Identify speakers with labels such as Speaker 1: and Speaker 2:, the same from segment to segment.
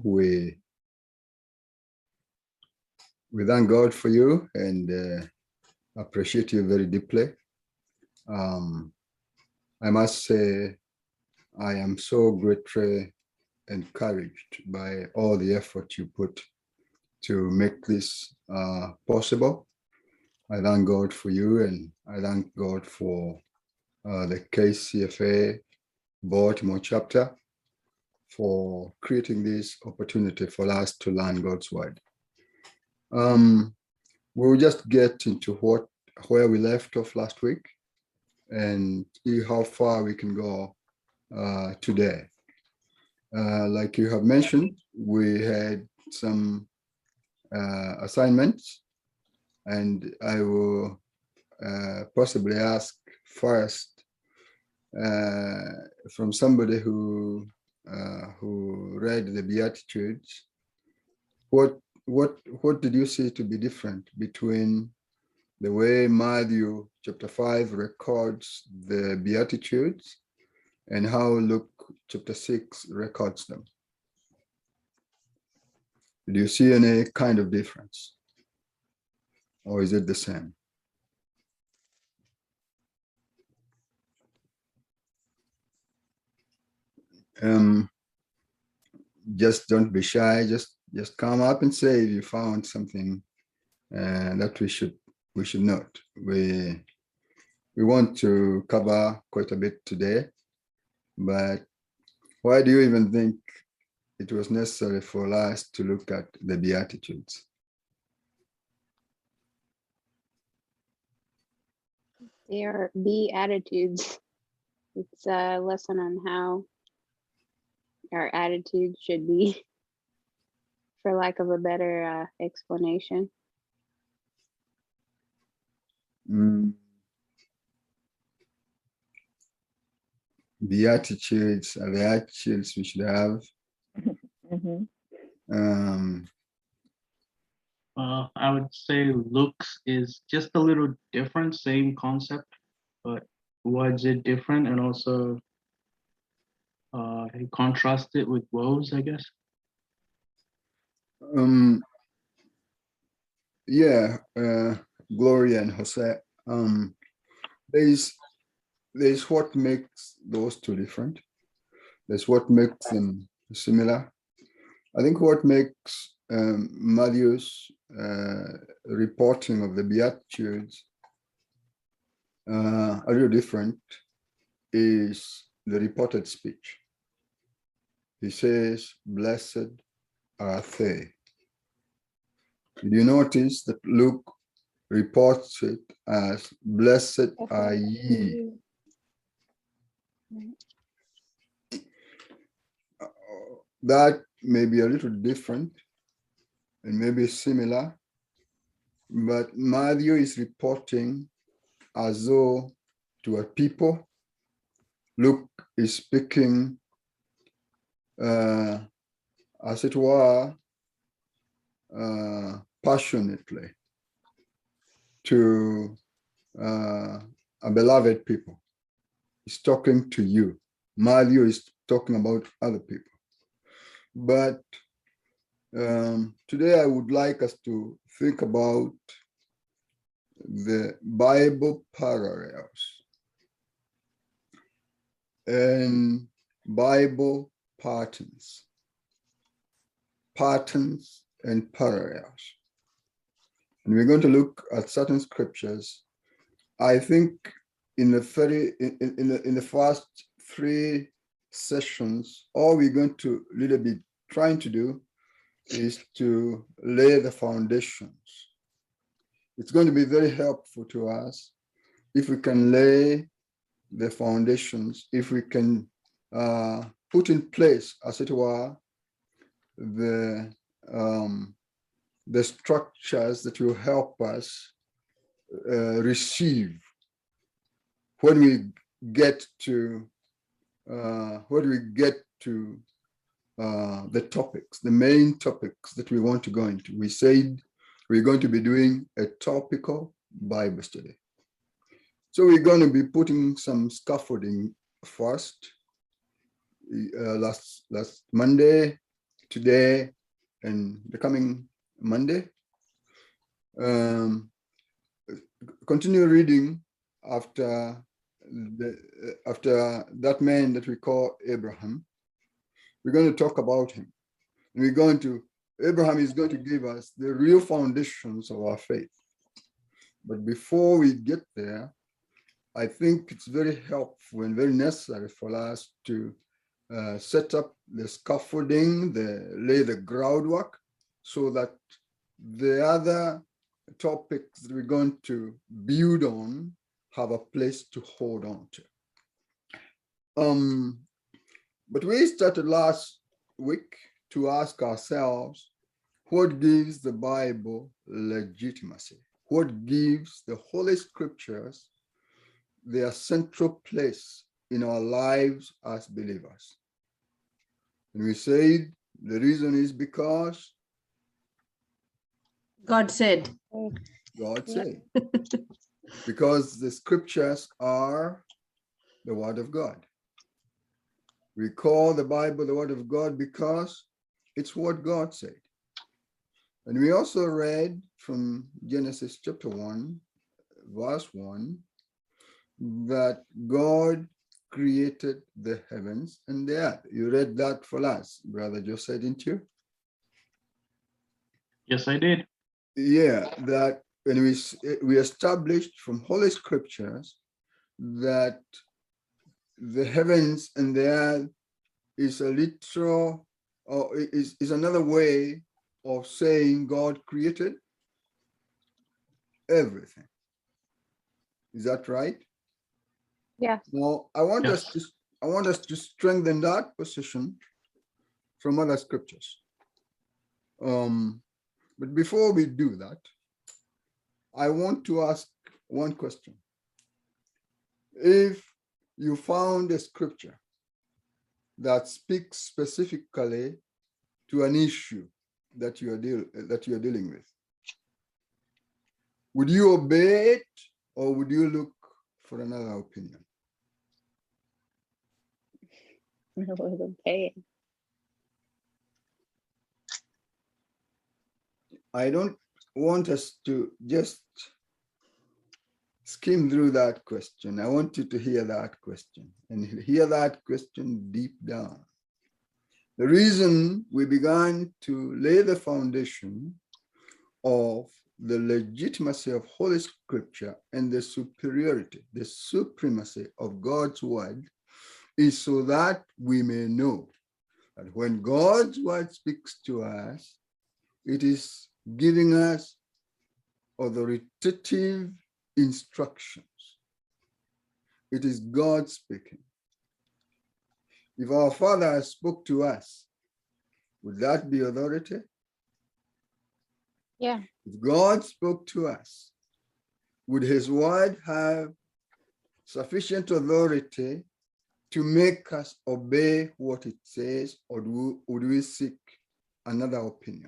Speaker 1: we thank God for you and appreciate you very deeply. I must say, I am so greatly encouraged by all the effort you put to make this possible. I thank God for you, and I thank God for the KCFA Baltimore chapter for creating this opportunity for us to learn God's word. We'll just get into where we left off last week and see how far we can go today. Like you have mentioned, we had some assignments, and I will possibly ask first from somebody who read the Beatitudes. What did you see to be different between the way Matthew chapter 5 records the Beatitudes and how Luke chapter 6 records them? Do you see any kind of difference? Or is it the same? Just don't be shy. Just come up and say if you found something that we should note. We want to cover quite a bit today, but why do you even think it was necessary for us to look at the Beatitudes?
Speaker 2: They are Beatitudes. It's a lesson on how our attitude should be, for lack of a better explanation.
Speaker 1: Beatitudes are the attitudes we should have.
Speaker 3: I would say looks is just a little different, same concept, but words are different, and also contrast it with woes, I guess.
Speaker 1: Gloria and Jose, there's what makes those two different. There's what makes them similar. I think what makes Matthew's reporting of the Beatitudes a little different is the reported speech. He says, "Blessed are they." Did you notice that Luke reports it as "Blessed are ye"? That may be a little different and maybe similar, but Matthew is reporting as though to a people. Luke is speaking, as it were, passionately to a beloved people. He's talking to you. Matthew is talking about other people. But today I would like us to think about the Bible parallels and Bible patterns and parallels. And we're going to look at certain scriptures. I think in the first 3 sessions, all we're going to really be trying to do is to lay the foundations. It's going to be very helpful to us if we can lay the foundations, if we can put in place, as it were, the structures that will help us receive when we get to the topics, the main topics that we want to go into. We said we're going to be doing a topical Bible study. So we're going to be putting some scaffolding first. Last Monday, today and the coming Monday. Continue reading after that man that we call Abraham. We're going to talk about him. Abraham is going to give us the real foundations of our faith. But before we get there, I think it's very helpful and very necessary for us to set up the scaffolding, lay the groundwork, so that the other topics that we're going to build on have a place to hold on to. But we started last week to ask ourselves, what gives the Bible legitimacy? What gives the Holy Scriptures their central place in our lives as believers? And we said the reason is because
Speaker 4: God said.
Speaker 1: God said. Because the Scriptures are the Word of God. We call the Bible the Word of God because it's what God said. And we also read from Genesis chapter 1, verse 1, that God created the heavens and the earth. You read that for us, Brother Joseph, didn't you?
Speaker 3: Yes, I did.
Speaker 1: Yeah, that when we established from Holy Scriptures that the heavens and the earth is a literal, or is another way of saying God created everything. Is that right?
Speaker 2: Yes.
Speaker 1: Now, I want us to strengthen that position from other scriptures. But before we do that, I want to ask one question. If you found a scripture that speaks specifically to an issue that you are dealing with, would you obey it or would you look for another opinion?
Speaker 2: I would obey it.
Speaker 1: I don't want us to just skim through that question. I want you to hear that question and hear that question deep down. The reason we began to lay the foundation of the legitimacy of Holy Scripture and the superiority, the supremacy of God's word is so that we may know that when God's word speaks to us, it is giving us authoritative instructions. It is God speaking. If our Father spoke to us, would that be authority?
Speaker 2: Yeah.
Speaker 1: If God spoke to us, would his word have sufficient authority to make us obey what it says, or would we seek another opinion?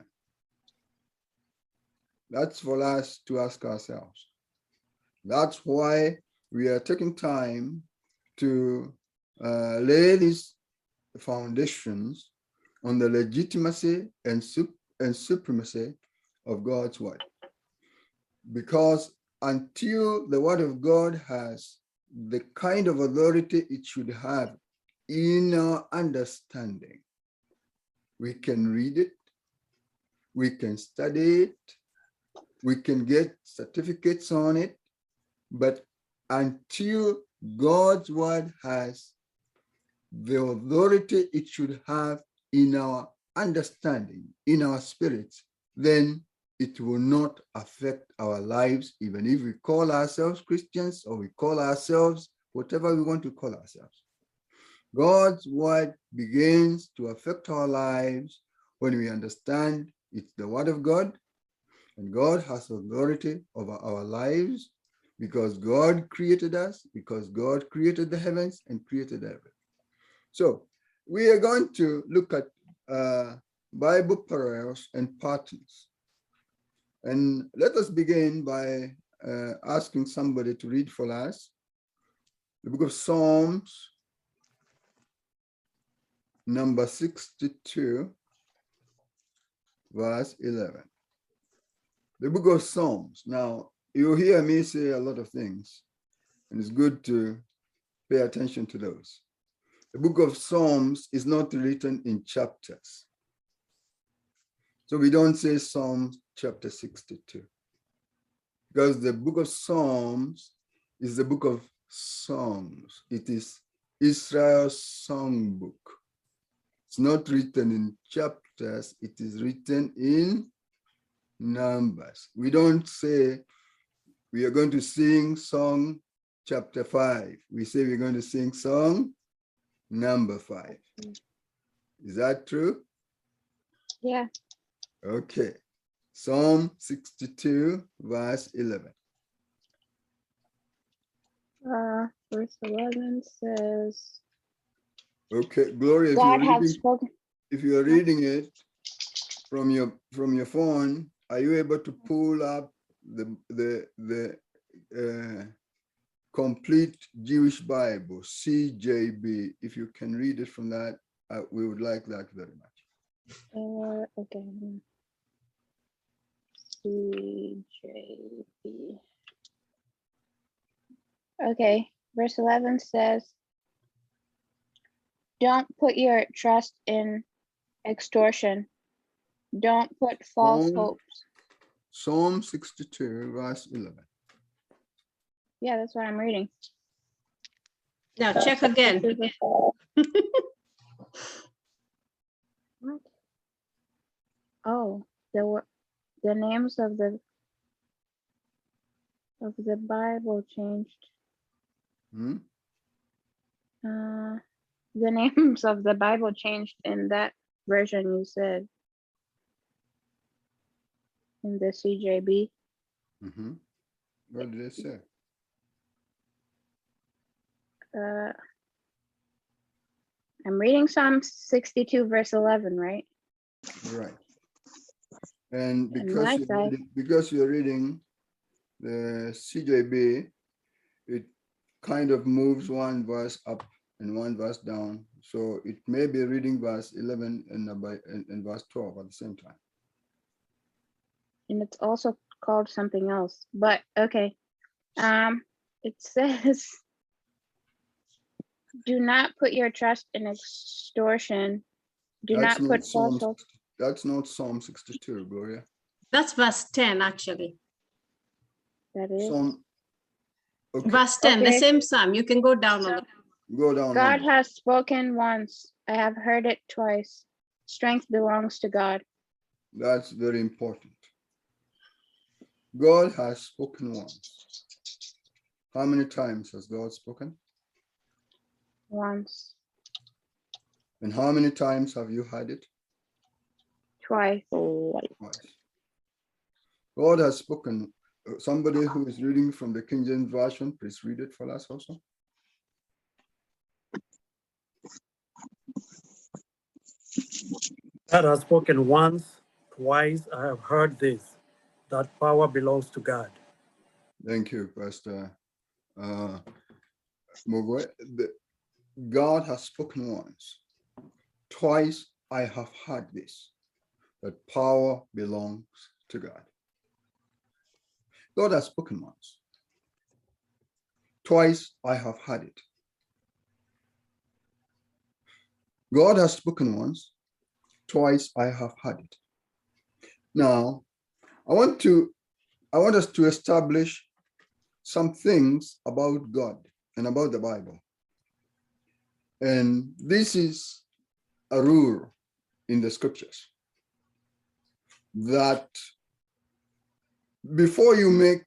Speaker 1: That's for us to ask ourselves. That's why we are taking time to lay these foundations on the legitimacy and supremacy of God's word. Because until the word of God has the kind of authority it should have in our understanding, we can read it, we can study it, we can get certificates on it, but until God's word has the authority it should have in our understanding, in our spirits, then it will not affect our lives, even if we call ourselves Christians or we call ourselves whatever we want to call ourselves. God's word begins to affect our lives when we understand it's the word of God, and God has authority over our lives because God created us, because God created the heavens and created everything. So we are going to look at Bible parallels and patterns. And let us begin by asking somebody to read for us the book of Psalms, number 62. verse 11. The book of Psalms. Now, you hear me say a lot of things, and it's good to pay attention to those. The book of Psalms is not written in chapters. So we don't say Psalms chapter 62, because the book of Psalms is the book of songs. It is Israel's songbook. It's not written in chapters, it is written in numbers. We don't say we are going to sing song chapter 5. We say we're going to sing song number 5. Is that true?
Speaker 2: Yeah.
Speaker 1: Okay. Psalm 62, verse 11.
Speaker 2: Verse 11 says,
Speaker 1: Okay, Gloria,
Speaker 2: God has spoken.
Speaker 1: if you're reading it from your phone, are you able to pull up the complete Jewish Bible, CJB? If you can read it from that, we would like that very much.
Speaker 2: Okay. CJB. Okay, verse 11 says, don't put your trust in extortion. Don't put false hopes.
Speaker 1: Psalm 62, verse 11.
Speaker 2: Yeah, that's what I'm reading.
Speaker 4: Now check again.
Speaker 2: What? Oh, the names of the Bible changed.
Speaker 1: Hmm?
Speaker 2: The names of the Bible changed in that version you said. In the CJB.
Speaker 1: Mm-hmm. What did it say?
Speaker 2: I'm reading Psalm 62, verse 11, right?
Speaker 1: Right. And
Speaker 2: my side.
Speaker 1: because you're reading the CJB, it kind of moves one verse up and one verse down. So it may be reading verse 11 and verse 12 at the same time.
Speaker 2: And it's also called something else, but okay. It says, do not put your trust in extortion. Do not put false hope.
Speaker 1: That's not Psalm 62, Gloria.
Speaker 4: That's verse 10, actually.
Speaker 2: That is.
Speaker 1: Okay.
Speaker 4: Verse 10, the
Speaker 2: Okay.
Speaker 4: same psalm. You can go down a little.
Speaker 1: Go down.
Speaker 2: God has spoken once. I have heard it twice. Strength belongs to God.
Speaker 1: That's very important. God has spoken once. How many times has God spoken?
Speaker 2: Once.
Speaker 1: And how many times have you heard it?
Speaker 2: Twice.
Speaker 1: Twice. God has spoken. Somebody who is reading from the King James Version, please read it for us also.
Speaker 5: God has spoken once, twice. I have heard this, that power belongs to God.
Speaker 1: Thank you, Pastor Mugwe. God has spoken once. Twice I have heard this, that power belongs to God. God has spoken once. Twice I have heard it. God has spoken once. Twice I have heard it. Now, I want us to establish some things about God and about the Bible. And this is a rule in the scriptures that before you make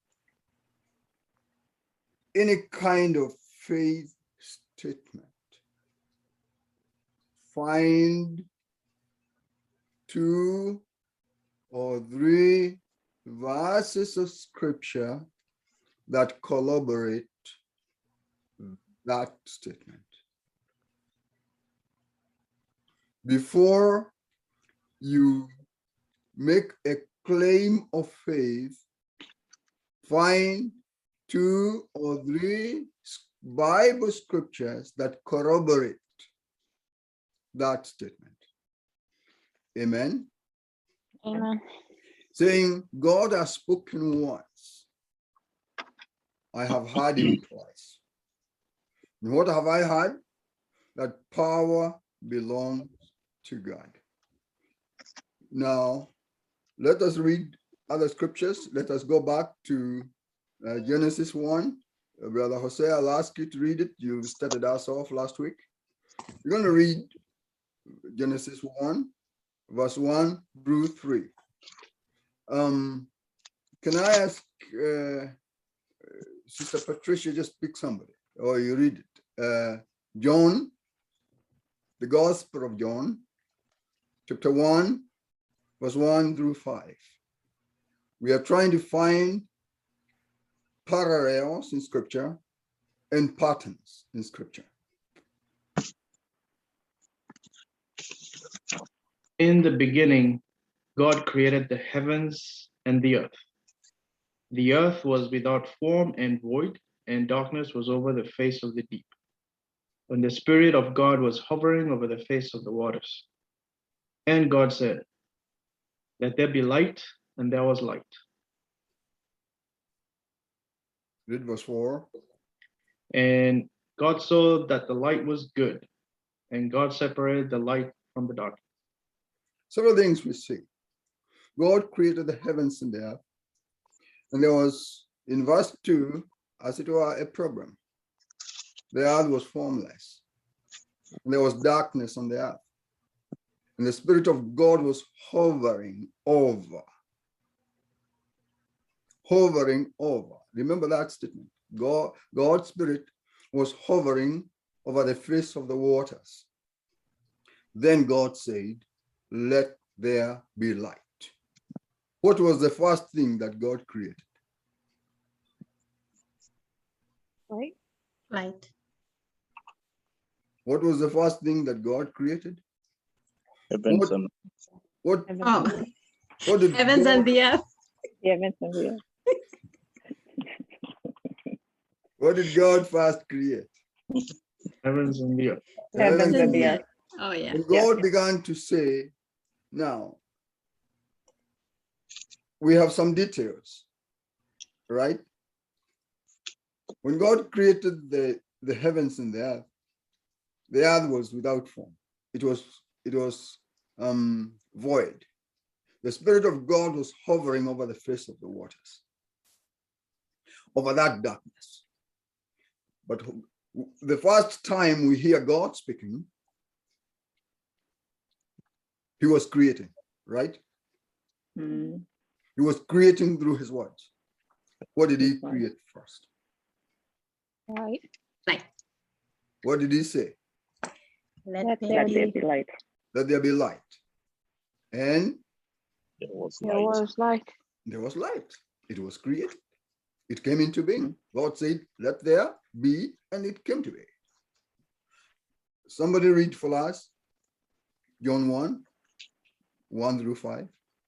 Speaker 1: any kind of faith statement, find 2 or 3 verses of scripture that corroborate that statement. Before you make a claim of faith, find 2 or 3 Bible scriptures that corroborate that statement. Amen.
Speaker 2: Amen.
Speaker 1: saying, God has spoken once. I have heard him twice. And what have I heard? That power belongs to God. Now, let us read other scriptures. Let us go back to Genesis 1. Brother Jose, I'll ask you to read it. You started us off last week. You're going to read Genesis 1, verse 1 through 3. Can I ask Sister Patricia, just pick somebody, or you read it. John, the Gospel of John, chapter 1, verse 1 through 5. We are trying to find parallels in scripture and patterns in scripture.
Speaker 3: In the beginning, God created the heavens and the earth. The earth was without form and void, and darkness was over the face of the deep. When the Spirit of God was hovering over the face of the waters. And God said, "Let there be light," and there was light.
Speaker 1: Read verse 4.
Speaker 3: And God saw that the light was good, and God separated the light from the darkness.
Speaker 1: Several things we see. God created the heavens and the earth. And there was, in verse 2, as it were, a problem. The earth was formless. And there was darkness on the earth. And the Spirit of God was hovering over. Hovering over. Remember that statement. God's Spirit was hovering over the face of the waters. Then God said, "Let there be light." What was the first thing that God created?
Speaker 2: Right?
Speaker 4: Light.
Speaker 1: What was the first thing that God created?
Speaker 6: Heavens
Speaker 1: What-
Speaker 6: and
Speaker 1: What,
Speaker 4: Oh,
Speaker 1: what did
Speaker 4: heavens
Speaker 1: God,
Speaker 4: and the earth.
Speaker 1: what did God first create?
Speaker 3: Heavens and the earth.
Speaker 1: Heavens and the earth.
Speaker 4: Oh, yeah.
Speaker 1: And God began to say, now, we have some details, right? When God created the heavens and the earth was without form. It was void. The Spirit of God was hovering over the face of the waters, over that darkness. But the first time we hear God speaking, he was creating, right? He was creating through his words. What did he create first?
Speaker 2: Right.
Speaker 4: Light.
Speaker 1: What did he say?
Speaker 2: Let
Speaker 4: there
Speaker 2: there
Speaker 4: be
Speaker 2: be
Speaker 7: light.
Speaker 1: Let there be light. And
Speaker 6: there was
Speaker 2: There
Speaker 6: light.
Speaker 2: was light.
Speaker 1: there was light. It was created. It came into being. God said, "Let there be," and it came to be. Somebody read for us John 1, 1 through 5.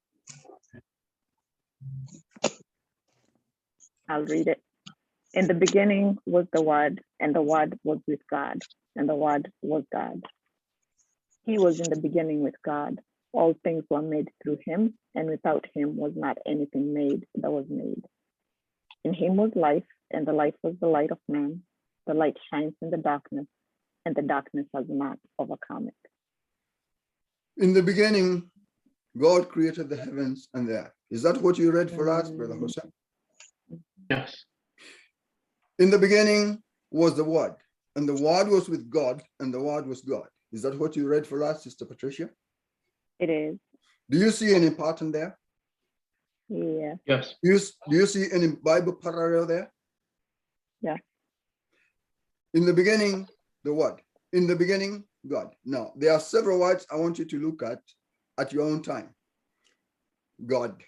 Speaker 7: I'll read it. In the beginning was the Word, and the Word was with God, and the Word was God. He was in the beginning with God. All things were made through him, and without him was not anything made that was made. In him was life, and the life was the light of man. The light shines in the darkness, and the darkness has not overcome it.
Speaker 1: In the beginning, God created the heavens and the earth. Is that what you read for us, Brother Jose?
Speaker 3: Yes.
Speaker 1: In the beginning was the Word, and the Word was with God, and the Word was God. Is that what you read for us, Sister Patricia?
Speaker 7: It is.
Speaker 1: Do you see any pattern there?
Speaker 7: Yeah.
Speaker 3: Yes.
Speaker 1: Do you see any Bible parallel there?
Speaker 7: Yeah.
Speaker 1: In the beginning, the Word. In the beginning, God. Now, there are several words I want you to look at your own time. God.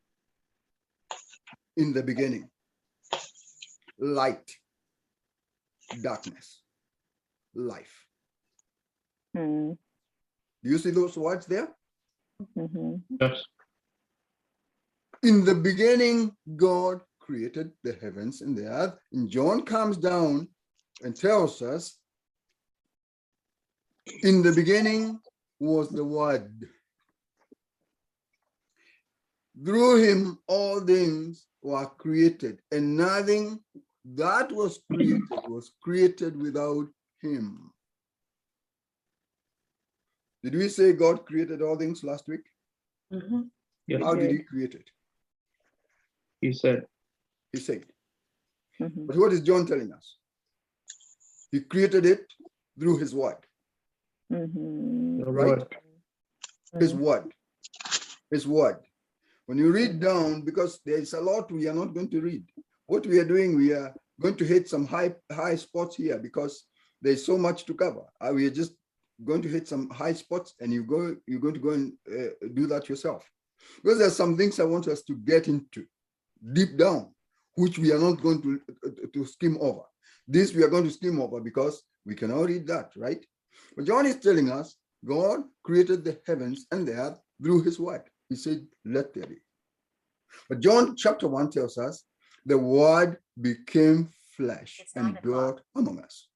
Speaker 1: In the beginning. Light. Darkness. Life.
Speaker 7: Mm-hmm.
Speaker 1: Do you see those words there?
Speaker 3: Yes.
Speaker 1: In the beginning, God created the heavens and the earth. And John comes down and tells us, in the beginning was the Word. Through him, all things were created, and nothing that was created without him. Did we say God created all things last week?
Speaker 4: Mhm.
Speaker 3: Yes,
Speaker 1: How did
Speaker 7: did.
Speaker 1: he create it?
Speaker 3: he said.
Speaker 1: He said.
Speaker 7: Mhm.
Speaker 1: But what is John telling us? He created it through his word.
Speaker 7: Mhm.
Speaker 3: The
Speaker 1: Right?
Speaker 3: word.
Speaker 1: His
Speaker 7: Mm.
Speaker 1: word. His word. When you read down, because there's a lot we are not going to read. What we are doing, we are going to hit some high spots here because there's so much to cover. We are just going to hit some high spots, and you're going to go and do that yourself. Because there's some things I want us to get into deep down, which we are not going to skim over. This we are going to skim over because we cannot read that, right? But John is telling us God created the heavens and the earth through his word. He said, let there be. But John chapter 1 tells us the word became flesh and dwelt among us.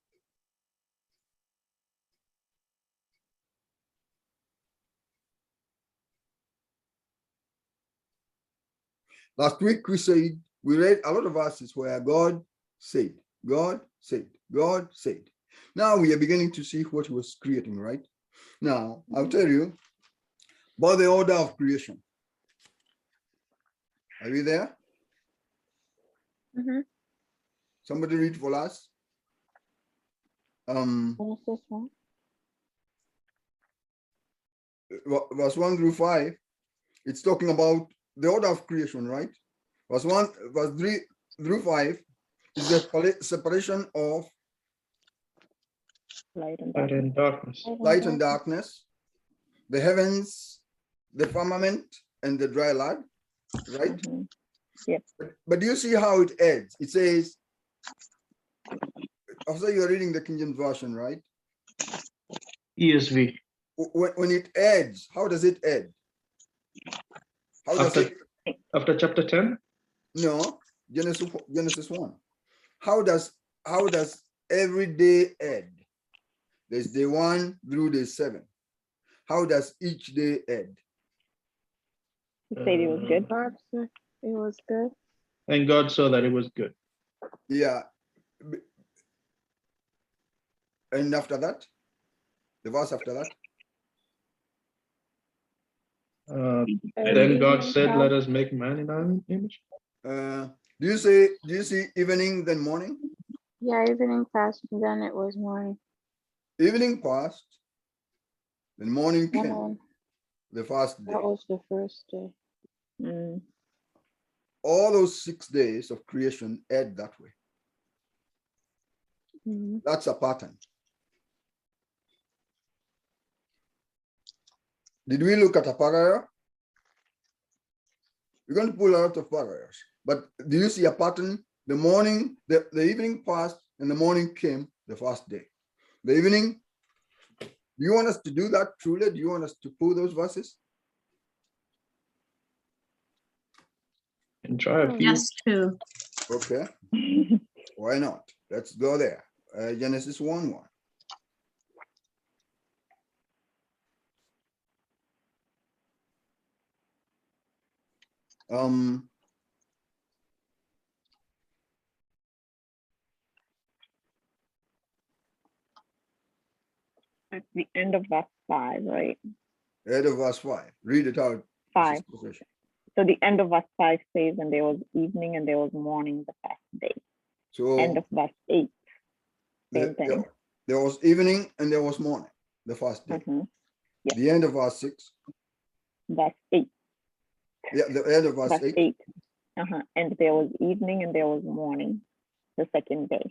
Speaker 1: Last week we read a lot of verses where God said, God said, God said. Now we are beginning to see what he was creating, right? Now, I'll tell you about the order of creation. Are we there?
Speaker 2: Mhm.
Speaker 1: Somebody read for us.
Speaker 2: Genesis 1.
Speaker 1: Verse 1 through 5. It's talking about the order of creation, right? Verse 3 through 5 is the separation of
Speaker 7: Light and
Speaker 3: Light
Speaker 7: darkness.
Speaker 3: and darkness.
Speaker 1: light and darkness, the heavens, the firmament, and the dry land, right?
Speaker 7: Mhm.
Speaker 1: But do you see how it ends? It says, also you're reading the King James Version, right?
Speaker 3: ESV.
Speaker 1: When it ends, how does it end? How does
Speaker 3: After
Speaker 1: it?
Speaker 3: after chapter 10,
Speaker 1: No, Genesis 1. How does every day end? There's day 1 through day 7. How does each day end?
Speaker 7: He said it was good.
Speaker 2: God said it was good.
Speaker 3: and God saw that it was good.
Speaker 1: Yeah. And after that, the verse after that.
Speaker 3: Then God
Speaker 2: Evening
Speaker 3: said,
Speaker 2: time.
Speaker 3: "Let us make man in our image."
Speaker 1: Do you see evening then morning?
Speaker 2: Yeah, evening passed, and then it was morning.
Speaker 1: Evening passed, then morning
Speaker 2: And
Speaker 1: came,
Speaker 2: then
Speaker 1: the first day.
Speaker 2: that was the first day.
Speaker 7: Mm.
Speaker 1: All those 6 days of creation end that way.
Speaker 2: Mhm.
Speaker 1: That's a pattern. Did we look at a parallel? We're going to pull a lot of parallels. But do you see a pattern? The morning, the evening passed, and the morning came, the first day. The evening, do you want us to do that truly? Do you want us to pull those verses?
Speaker 3: And try a few.
Speaker 4: Just two.
Speaker 1: Okay, why not? Let's go there. Genesis 1:1.
Speaker 7: At the end of verse 5, right?
Speaker 1: Head of verse 5. Read it out.
Speaker 7: 5.
Speaker 1: Sister Patricia.
Speaker 7: So the end of verse 5 says, and there was evening and there was morning the first day.
Speaker 1: So
Speaker 7: End of verse 8. Same
Speaker 1: the-
Speaker 7: thing.
Speaker 1: there was evening and there was morning, the first day.
Speaker 7: Mhm. Yeah.
Speaker 1: The end of verse 6.
Speaker 7: Verse 8.
Speaker 1: Yeah, the end of verse
Speaker 7: Verse
Speaker 1: 8.
Speaker 7: 8. And there was evening and there was morning the second day.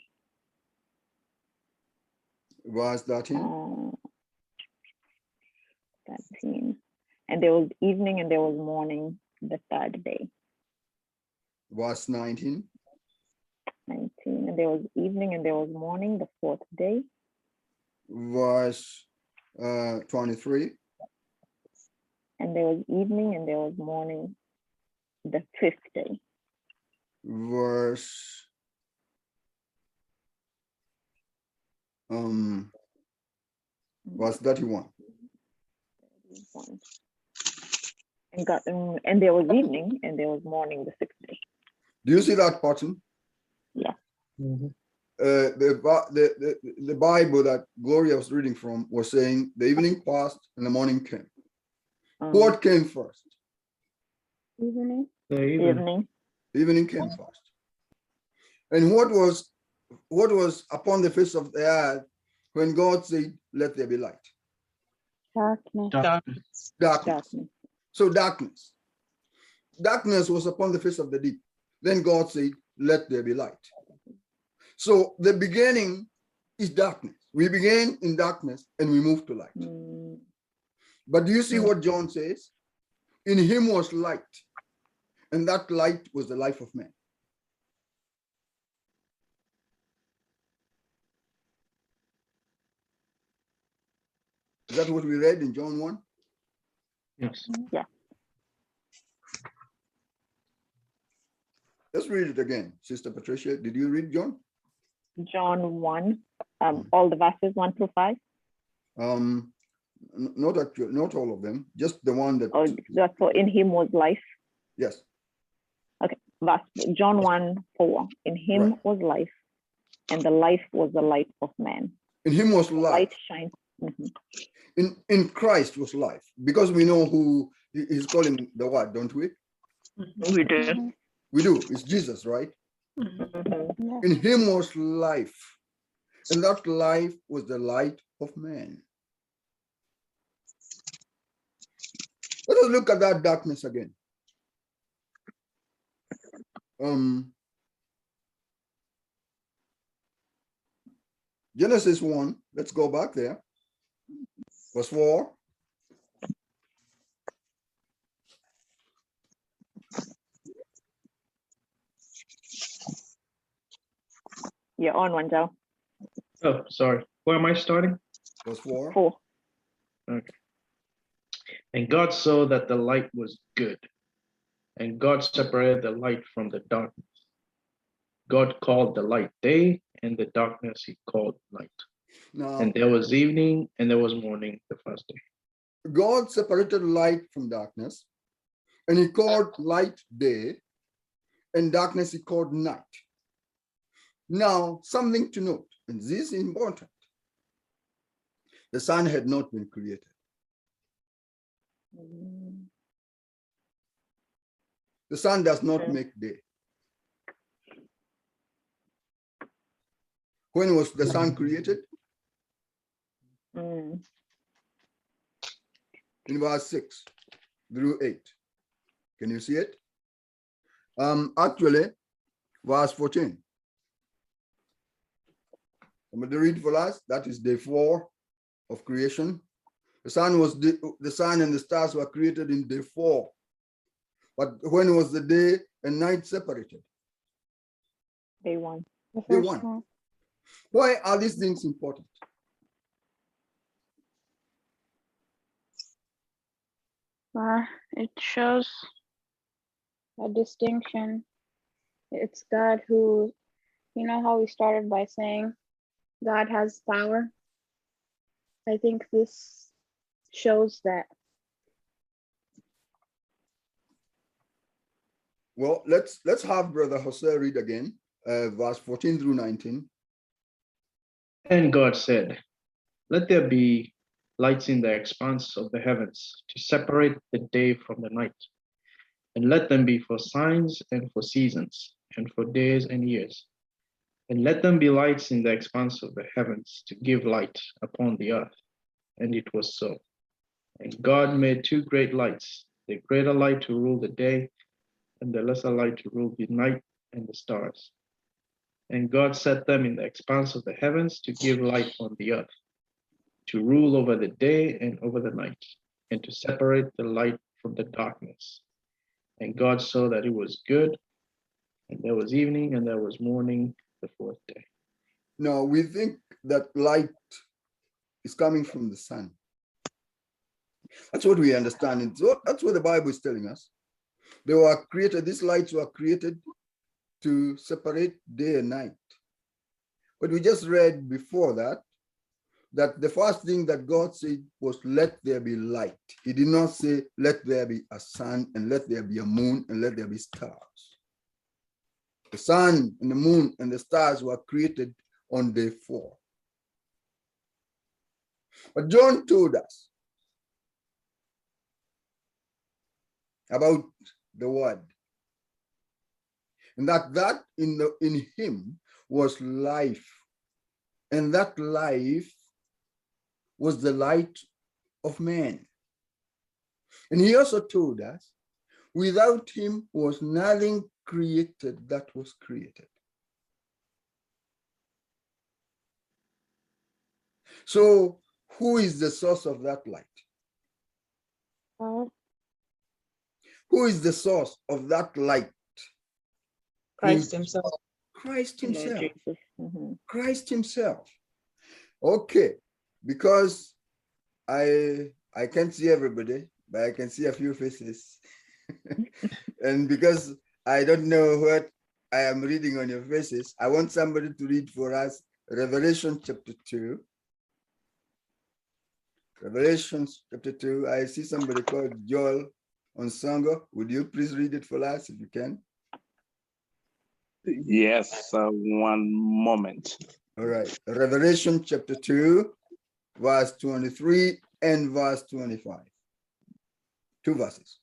Speaker 1: Verse 13.
Speaker 7: 13. And there was evening and there was morning the third day.
Speaker 1: Verse 19.
Speaker 7: 19. And there was evening and there was morning the fourth day.
Speaker 1: Verse 23.
Speaker 7: And there was evening and there was morning the fifth day.
Speaker 1: Verse verse 31.
Speaker 7: And there was evening and there was morning the sixth day.
Speaker 1: Do you see that pattern?
Speaker 3: Mhm.
Speaker 1: The Bible that Gloria was reading from was saying the evening passed and the morning came. What came first?
Speaker 2: Evening.
Speaker 3: The evening.
Speaker 7: Evening.
Speaker 1: The evening came first. And what was upon the face of the earth when God said, "Let there be light"?
Speaker 2: Darkness.
Speaker 3: Darkness.
Speaker 1: Darkness.
Speaker 7: Darkness.
Speaker 1: So darkness. Darkness was upon the face of the deep. Then God said, "Let there be light." So the beginning is darkness. We began in darkness and we move to light.
Speaker 7: Mm,
Speaker 1: But do you see what John says? In him was light, and that light was the life of man. Is that what we read in John 1?
Speaker 3: Yes.
Speaker 1: Let's read it again. Sister Patricia, did you read John?
Speaker 7: John 1, all the verses 1 through 5.
Speaker 1: Not all of them, just the one that.
Speaker 7: Oh, that's for in him was life.
Speaker 1: Yes.
Speaker 7: John 1, 4. In him
Speaker 1: Right.
Speaker 7: was life, and the life was the light of man.
Speaker 1: In him was life.
Speaker 7: Light shines. Mhm.
Speaker 1: In Christ was life, because we know who he's calling the what, don't we?
Speaker 7: We do.
Speaker 2: Mhm.
Speaker 1: We do. It's Jesus, right?
Speaker 7: Mhm.
Speaker 2: Yeah.
Speaker 1: In him was life, and that life was the light of man. Let us look at that darkness again. Genesis 1, let's go back there. Verse 4.
Speaker 7: You're on one, Joe.
Speaker 3: Oh, sorry. Where am I starting?
Speaker 1: Verse 4.
Speaker 7: 4.
Speaker 3: And God saw that the light was good, and God separated the light from the darkness. God called the light day, and the darkness he called night.
Speaker 1: Now,
Speaker 3: And there was evening, and there was morning the first day.
Speaker 1: God separated light from darkness, and he called light day, and darkness he called night. Now, something to note, and this is important. The sun had not been created. The sun does not make day. When was the sun created?
Speaker 7: Mm.
Speaker 1: In verse 6 through 8. Can you see it? Actually, verse 14. Somebody read for us. That is day 4 of creation. The sun and the stars were created in day 4. But when was the day and night separated?
Speaker 7: Day 1.
Speaker 2: The
Speaker 1: Day
Speaker 2: first
Speaker 1: 1.
Speaker 2: one.
Speaker 1: Why are these things important?
Speaker 2: It shows a distinction. It's God who, you know how we started by saying God has power? I think this shows that.
Speaker 1: Well, let's have Brother Jose read again, verse 14 through 19.
Speaker 3: And God said, let there be lights in the expanse of the heavens to separate the day from the night, and let them be for signs and for seasons and for days and years. And let them be lights in the expanse of the heavens to give light upon the earth. And it was so. And God made 2 great lights, the greater light to rule the day, and the lesser light to rule the night and the stars. And God set them in the expanse of the heavens to give light on the earth, to rule over the day and over the night, and to separate the light from the darkness. And God saw that it was good, and there was evening, and there was morning the 4th day.
Speaker 1: Now, we think that light is coming from the sun. That's what we understand. And so that's what the Bible is telling us. They were created, these lights were created to separate day and night. But we just read before that that the first thing that God said was, let there be light. He did not say, let there be a sun and let there be a moon and let there be stars. The sun and the moon and the stars were created on day 4. But John told us about the word, and that in him was life, and that life was the light of man. And he also told us, without him was nothing created that was created. So who is the source of that light?
Speaker 2: God.
Speaker 1: Who is the source of that light?
Speaker 8: Christ himself.
Speaker 1: Christ
Speaker 7: Lord
Speaker 1: himself.
Speaker 7: Jesus. Mhm.
Speaker 1: Christ himself. Okay, because I can't see everybody, but I can see a few faces. And because I don't know what I am reading on your faces, I want somebody to read for us Revelation chapter 2. Revelation chapter 2. I see somebody called Joel Onsongo. Would you please read it for us if you can?
Speaker 6: Yes, one moment.
Speaker 1: All right. Revelation chapter 2, verse 23 and verse 25. 2 verses,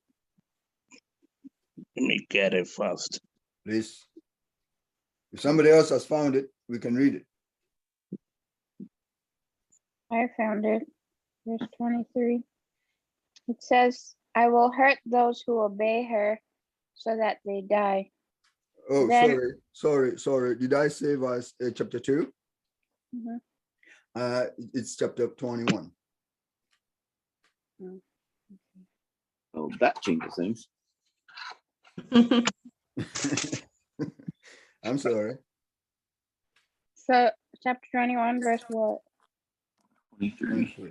Speaker 6: Let me get it first.
Speaker 1: please. If somebody else has found it, we can read it.
Speaker 2: I found it. Verse 23. It says, I will hurt those who obey her so that they die.
Speaker 1: Oh,
Speaker 2: Then-
Speaker 1: sorry. Did I say verse chapter 2?
Speaker 2: Mhm.
Speaker 1: It's chapter 21.
Speaker 9: Oh, that changes things.
Speaker 1: I'm sorry.
Speaker 2: So chapter 21, verse what?
Speaker 9: 23.
Speaker 1: 23.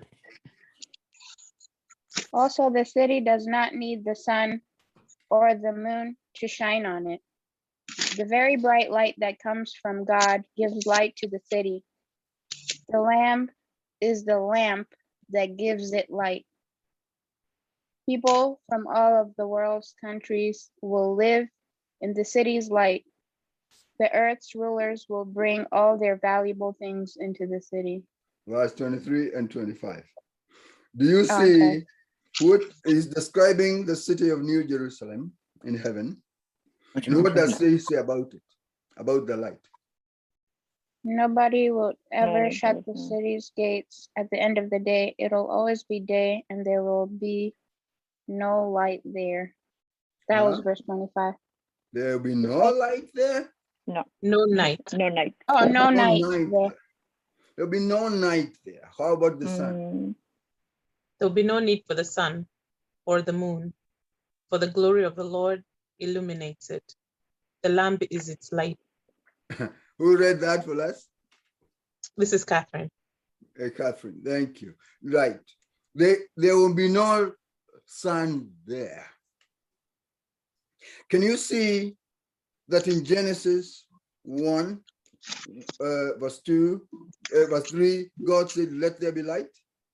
Speaker 2: Also, the city does not need the sun or the moon to shine on it. The very bright light that comes from God gives light to the city. The Lamb is the lamp that gives it light. People from all of the world's countries will live in the city's light. The earth's rulers will bring all their valuable things into the city.
Speaker 1: Verse 23 and 25. Do you
Speaker 2: Oh,
Speaker 1: see
Speaker 2: okay.
Speaker 1: what is describing the city of New Jerusalem in heaven?
Speaker 9: Which
Speaker 1: And
Speaker 9: one
Speaker 1: what
Speaker 9: was
Speaker 1: does he say about it? About the light?
Speaker 2: Nobody will ever
Speaker 7: No,
Speaker 2: shut the
Speaker 7: mhm.
Speaker 2: city's gates. At the end of the day, it'll always be day and there will be no light there. That was
Speaker 1: Huh?
Speaker 2: verse 25.
Speaker 1: There will be no light there.
Speaker 7: No,
Speaker 8: No night.
Speaker 7: no night.
Speaker 2: Oh, no
Speaker 1: No
Speaker 2: night
Speaker 1: night
Speaker 2: there.
Speaker 1: there. There'll be no night there. How about the sun?
Speaker 7: Mm,
Speaker 8: There'll be no need for the sun or the moon, for the glory of the Lord illuminates it. The lamp is its light.
Speaker 1: Who read that for us?
Speaker 8: This is Catherine.
Speaker 1: Catherine, thank you. Right. There will be no sun there. Can you see that in Genesis 1, verse 2, verse 3, God said, let there be light?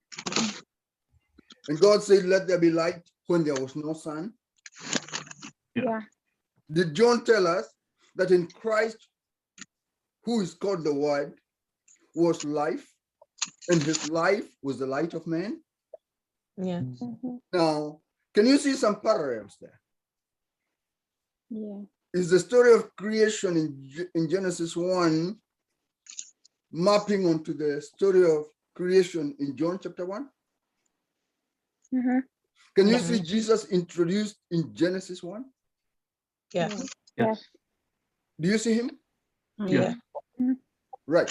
Speaker 1: And God said, let there be light when there was no sun.
Speaker 2: Yeah.
Speaker 1: Did John tell us that in Christ, who is called the Word, was life, and his life was the light of man?
Speaker 8: Yes.
Speaker 2: Mhm.
Speaker 1: Now, can you see some parallels there?
Speaker 2: Yeah.
Speaker 1: Is the story of creation in Genesis 1 mapping onto the story of creation in John chapter 1?
Speaker 2: Mhm.
Speaker 1: Can you
Speaker 8: Yeah.
Speaker 1: see Jesus introduced in Genesis 1?
Speaker 8: Yes.
Speaker 3: Yes.
Speaker 1: Do you see him?
Speaker 8: Yeah.
Speaker 1: Right.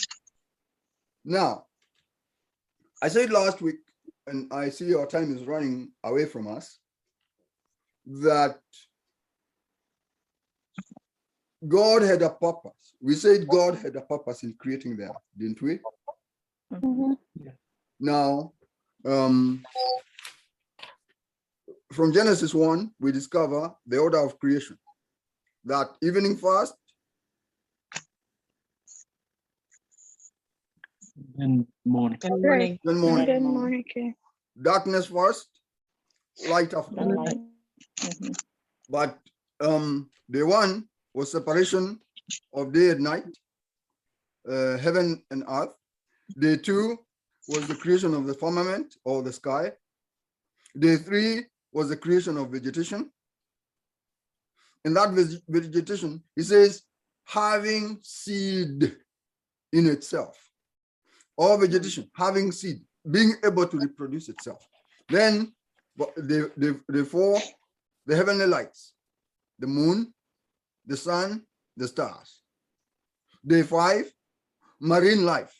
Speaker 1: Now, I said last week, and I see our time is running away from us, that God had a purpose. We said God had a purpose in creating the earth, didn't we?
Speaker 2: Mhm.
Speaker 1: Now, from Genesis 1, we discover the order of creation. That evening first,
Speaker 3: And morning.
Speaker 8: And
Speaker 2: Right.
Speaker 8: morning.
Speaker 1: Then morning.
Speaker 2: Good morning. Okay.
Speaker 1: Darkness first, light after.
Speaker 7: Then light. Mhm.
Speaker 1: But day one was separation of day and night, heaven and earth. Day two was the creation of the firmament or the sky. Day three was the creation of vegetation. In that vegetation, he says, having seed in itself. All vegetation having seed, being able to reproduce itself. Then the four, the heavenly lights, the moon, the sun, the stars. Day five, marine life,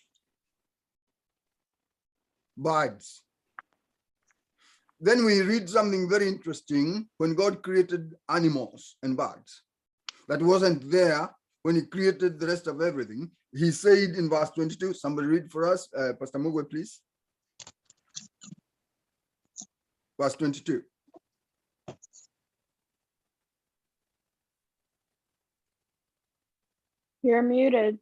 Speaker 1: birds. Then we read something very interesting when God created animals and birds. That wasn't there when he created the rest of everything. He said in verse 22, somebody read for us, Pastor Mugwe, please. Verse 22.
Speaker 2: You're muted.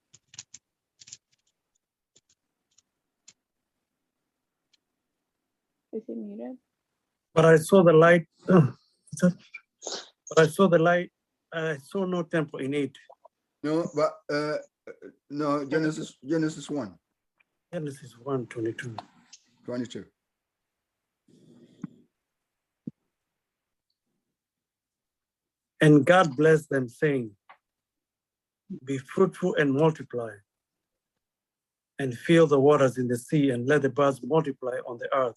Speaker 2: Is he muted?
Speaker 5: But I saw the light. But I saw the light. I saw no temple in it.
Speaker 1: No, but no, Genesis 1,
Speaker 5: Genesis 1:22.
Speaker 1: 22.
Speaker 5: And God blessed them, saying, be fruitful and multiply, and fill the waters in the sea, and let the birds multiply on the earth.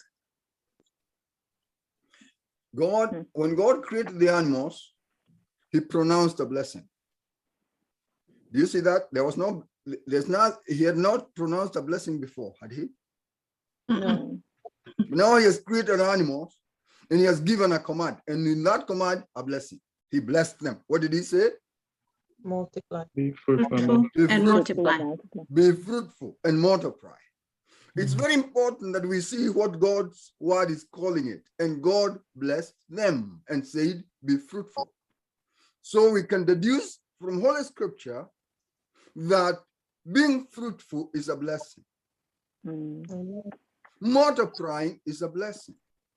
Speaker 1: God, when God created the animals, he pronounced a blessing. Do you see that? He had not pronounced a blessing before, had he?
Speaker 7: No.
Speaker 1: Now he has created animals and he has given a command. And in that command, a blessing. He blessed them. What did he say?
Speaker 8: Multiply.
Speaker 3: Be fruitful.
Speaker 4: Fruitful
Speaker 1: Be
Speaker 4: and
Speaker 1: fruitful.
Speaker 4: multiply.
Speaker 1: Be fruitful and multiply. It's very important that we see what God's word is calling it. And God blessed them and said, be fruitful. So we can deduce from Holy Scripture that being fruitful is a blessing.
Speaker 7: Mm.
Speaker 1: Multiplying is a blessing.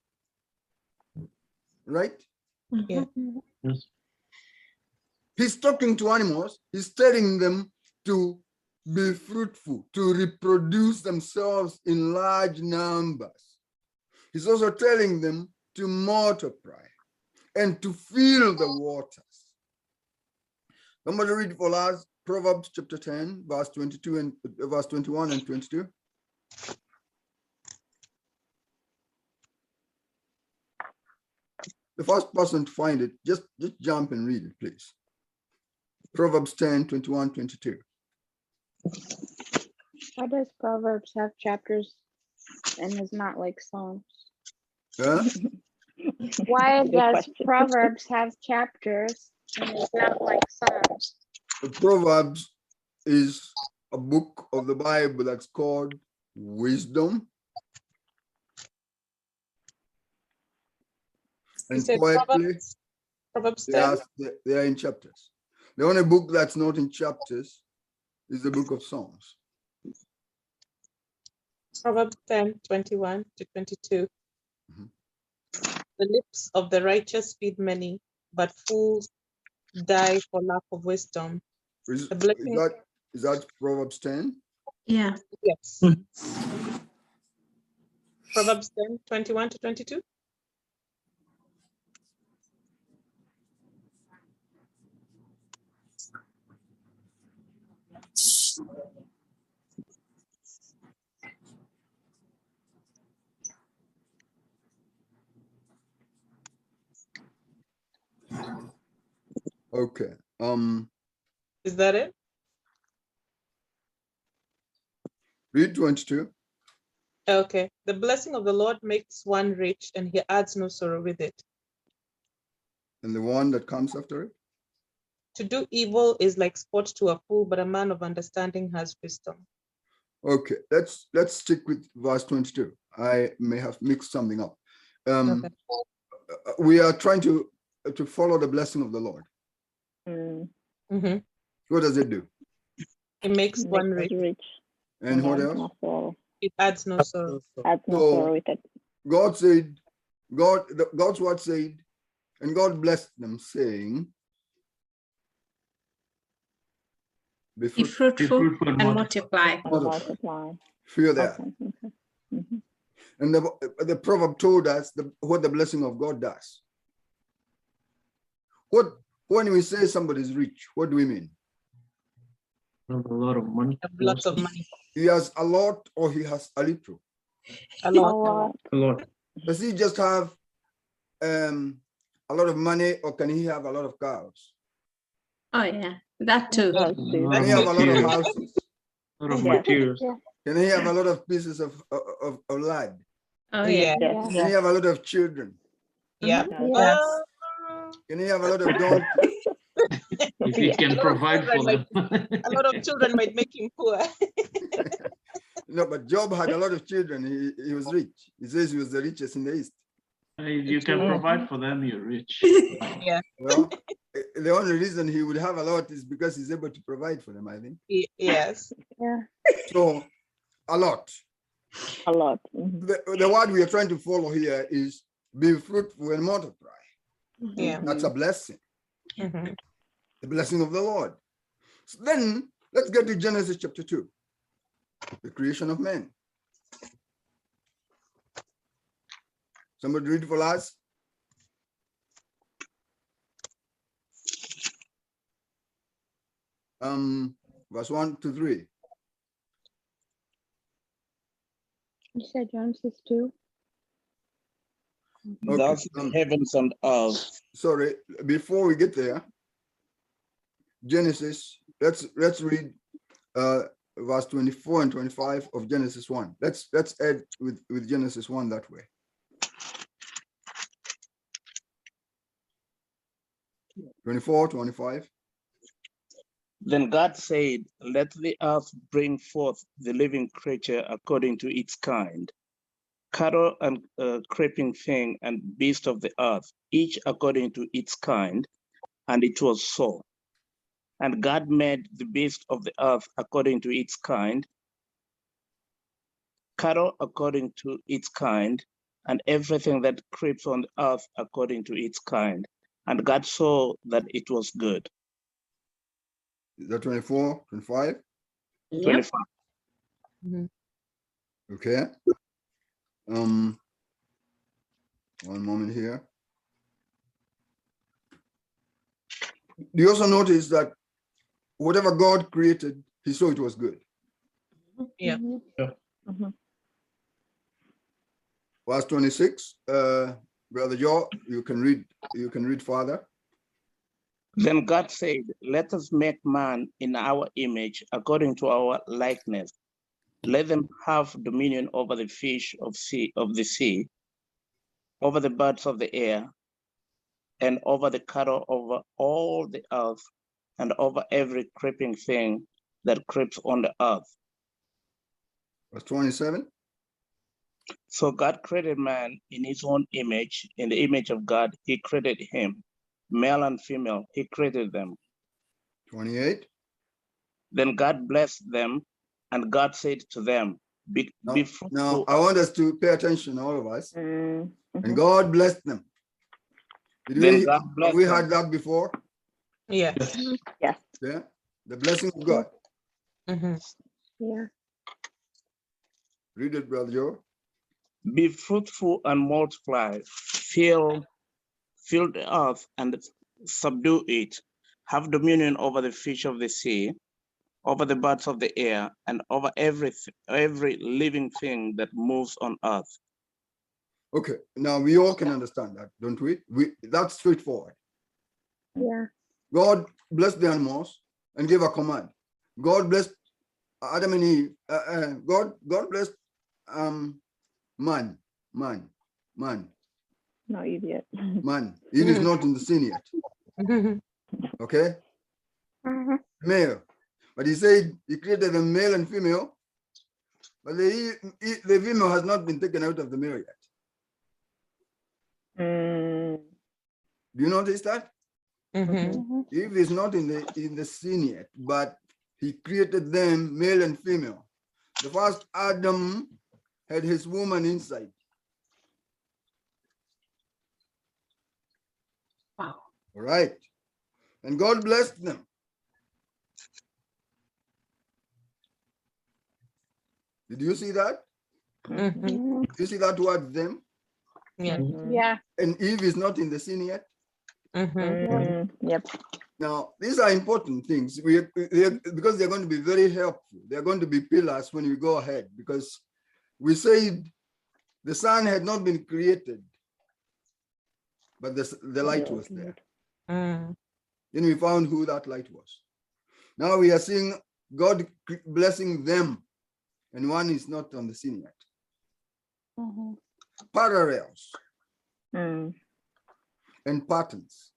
Speaker 1: Right?
Speaker 8: Yeah.
Speaker 3: Yes.
Speaker 1: He's talking to animals. He's telling them to be fruitful, to reproduce themselves in large numbers. He's also telling them to multiply and to fill the waters. Somebody read for us Proverbs chapter 10, verse 22 and verse 21 and 22. The first person to find it, just jump and read it, please. Proverbs 10, 21, 22.
Speaker 2: Why does Proverbs have chapters and is not like Psalms?
Speaker 1: Huh?
Speaker 2: Why
Speaker 7: Good
Speaker 2: does
Speaker 7: question.
Speaker 2: Proverbs have chapters and is not like Psalms?
Speaker 1: The Proverbs is a book of the Bible that's called wisdom
Speaker 8: You
Speaker 1: and
Speaker 8: said
Speaker 1: poetry.
Speaker 8: Proverbs 10?
Speaker 1: They are in chapters. The only book that's not in chapters is the book of Psalms.
Speaker 8: Proverbs 10, 21 to 22.
Speaker 1: Mhm.
Speaker 8: The lips of the righteous feed many, but fools die for lack of wisdom.
Speaker 1: Is
Speaker 8: The blessing,
Speaker 1: that Proverbs 10?
Speaker 4: Yeah.
Speaker 8: yes. Proverbs 10, 21 to 22.
Speaker 1: Okay.
Speaker 8: Is that it?
Speaker 1: Read 22.
Speaker 8: Okay. The blessing of the Lord makes one rich, and he adds no sorrow with it.
Speaker 1: And the one that comes after it.
Speaker 8: To do evil is like sport to a fool, but a man of understanding has wisdom.
Speaker 1: Okay, let's stick with verse 22. I may have mixed something up.
Speaker 8: Okay.
Speaker 1: We are trying to follow the blessing of the Lord.
Speaker 7: Mm.
Speaker 8: Mhm.
Speaker 1: What does it do?
Speaker 8: It makes one
Speaker 7: Makes
Speaker 8: rich.
Speaker 7: us rich.
Speaker 1: And what
Speaker 7: adds
Speaker 1: else?
Speaker 7: no sorrow.
Speaker 8: It adds no sorrow.
Speaker 7: Adds no
Speaker 1: So-
Speaker 7: sorrow with it.
Speaker 1: God said, God's word said, and God blessed them, saying, be
Speaker 4: Be
Speaker 1: fruitful,
Speaker 4: fruitful and multiply.
Speaker 7: And
Speaker 1: multiply,
Speaker 7: multiply.
Speaker 1: fear that.
Speaker 7: Okay, okay. Mhm.
Speaker 1: And the proverb told us what the blessing of God does. When we say somebody's rich, what do we mean?
Speaker 3: Have a lot of money.
Speaker 8: Have lots of money.
Speaker 1: He has a lot or he has a little.
Speaker 8: A
Speaker 7: A
Speaker 8: lot.
Speaker 7: lot.
Speaker 3: A lot.
Speaker 1: Does he just have a lot of money, or can he have a lot of cows?
Speaker 4: Oh, yeah, that too.
Speaker 7: Yes,
Speaker 3: A
Speaker 7: please.
Speaker 3: lot
Speaker 1: Can
Speaker 3: of
Speaker 1: he have a lot of
Speaker 3: materials.
Speaker 1: houses?
Speaker 3: A lot of
Speaker 7: Yes.
Speaker 3: materials.
Speaker 1: Can he have a lot of pieces of land?
Speaker 4: Oh, yeah.
Speaker 8: Yeah.
Speaker 7: Yes.
Speaker 1: Can he have a lot of children?
Speaker 8: Yeah.
Speaker 7: Yes.
Speaker 1: Can he have a lot of donkeys?
Speaker 3: If he
Speaker 7: Yeah.
Speaker 3: can
Speaker 8: A lot of
Speaker 3: provide for
Speaker 8: children
Speaker 3: them.
Speaker 8: A lot of children might make him poor.
Speaker 1: No, but Job had a lot of children. He was rich. He says he was the richest in the East.
Speaker 3: If you can provide for them, you're rich.
Speaker 8: Yeah.
Speaker 1: Well, the only reason he would have a lot is because he's able to provide for them, I think.
Speaker 8: Yes.
Speaker 7: Yeah.
Speaker 1: So, a lot.
Speaker 7: A lot. Mhm.
Speaker 1: The word we are trying to follow here is be fruitful and multiply.
Speaker 8: Yeah.
Speaker 1: That's a blessing,
Speaker 8: Mhm.
Speaker 1: the blessing of the Lord. So then let's get to Genesis chapter 2, the creation of man. Somebody read for us. Verse 1 to 3.
Speaker 2: You said Genesis 2?
Speaker 1: Okay,
Speaker 6: Thus the heavens and earth.
Speaker 1: sorry, before we get there, Genesis, let's read verse 24 and 25 of Genesis 1. Let's add with Genesis 1 that way. Twenty-four, 25.
Speaker 6: Then God said, let the earth bring forth the living creature according to its kind, cattle and creeping thing and beast of the earth, each according to its kind. And it was so. And God made the beast of the earth according to its kind, cattle according to its kind, and everything that creeps on the earth according to its kind. And God saw that it was good.
Speaker 1: Is that 24, 25?
Speaker 4: Yep.
Speaker 6: 25.
Speaker 8: Mhm.
Speaker 1: Okay. One moment here. Do you also notice that whatever God created, he saw it was good?
Speaker 8: Yeah.
Speaker 2: Mhm.
Speaker 7: Mhm.
Speaker 1: Verse 26, Brother Joe, you can read further.
Speaker 6: Then God said, let us make man in our image according to our likeness. Let them have dominion over the fish of the sea, over the birds of the air, and over the cattle, over all the earth, and over every creeping thing that creeps on the earth.
Speaker 1: Verse 27.
Speaker 6: So God created man in his own image. In the image of God, he created him. Male and female, he created them.
Speaker 1: 28.
Speaker 6: Then God blessed them, and God said to them, be
Speaker 1: Now,
Speaker 6: fruitful.
Speaker 1: I want us to pay attention, all of us.
Speaker 7: Mm,
Speaker 1: And
Speaker 7: mhm.
Speaker 1: God blessed them.
Speaker 6: Then God
Speaker 1: Have
Speaker 6: blessed
Speaker 1: we
Speaker 6: them.
Speaker 1: heard that before?
Speaker 8: Yes.
Speaker 7: Yes.
Speaker 1: Yeah. The blessing of God.
Speaker 8: Mhm.
Speaker 2: Yeah.
Speaker 1: Read it, Brother Joe.
Speaker 6: Be fruitful and multiply, fill the earth and subdue it. Have dominion over the fish of the sea, over the birds of the air, and over every living thing that moves on earth.
Speaker 1: Okay. Now we all can understand that, don't we? That's straightforward.
Speaker 2: Yeah.
Speaker 1: God blessed the animals and gave a command. God blessed Adam and Eve. God blessed man.
Speaker 7: No idiot.
Speaker 1: Eve is not in the scene yet.
Speaker 8: Mhm.
Speaker 1: Okay,
Speaker 2: Mhm.
Speaker 1: male. But he said he created them male and female, but the female has not been taken out of the male yet.
Speaker 7: Mm,
Speaker 1: Do you notice that?
Speaker 8: Mhm.
Speaker 2: Mhm.
Speaker 1: Eve is not in the scene yet, but he created them male and female. The first Adam had his woman inside.
Speaker 4: Wow.
Speaker 1: All right. And God blessed them. Did you see that?
Speaker 8: Mhm.
Speaker 1: Did you see that word them?
Speaker 8: Yeah.
Speaker 2: Yeah.
Speaker 1: And Eve is not in the scene yet.
Speaker 8: Mhm.
Speaker 7: Yep.
Speaker 1: Now, these are important things because they're going to be very helpful. They're going to be pillars when we go ahead, because we said the sun had not been created, but the light was there.
Speaker 8: Mm.
Speaker 1: Then we found who that light was. Now we are seeing God blessing them, and one is not on the scene yet. Parallels
Speaker 7: Mm.
Speaker 1: and patterns.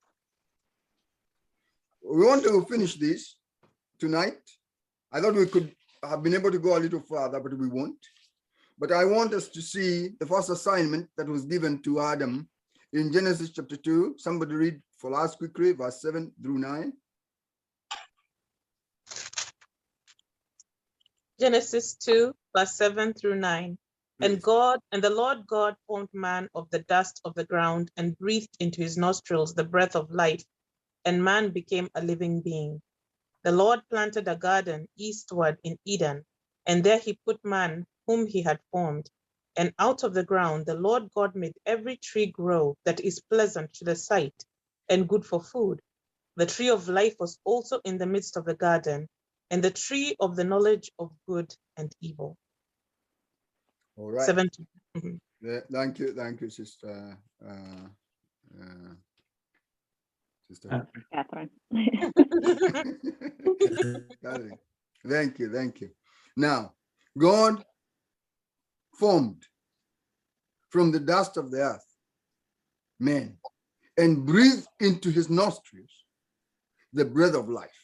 Speaker 1: We want to finish this tonight. I thought we could have been able to go a little further, but we won't. But I want us to see the first assignment that was given to Adam in Genesis chapter 2. Somebody read for us quickly, verse 7 through 9.
Speaker 8: Genesis 2, verse 7 through 9. And the Lord God formed man of the dust of the ground and breathed into his nostrils the breath of life, and man became a living being. The Lord planted a garden eastward in Eden, and there he put man whom he had formed. And out of the ground the Lord God made every tree grow that is pleasant to the sight and good for food. The tree of life was also in the midst of the garden, and the tree of the knowledge of good and evil.
Speaker 1: All right.
Speaker 8: 7.
Speaker 1: Thank you, Sister. Sister.
Speaker 7: Catherine.
Speaker 1: Thank you. Now, God formed from the dust of the earth man and breathed into his nostrils the breath of life.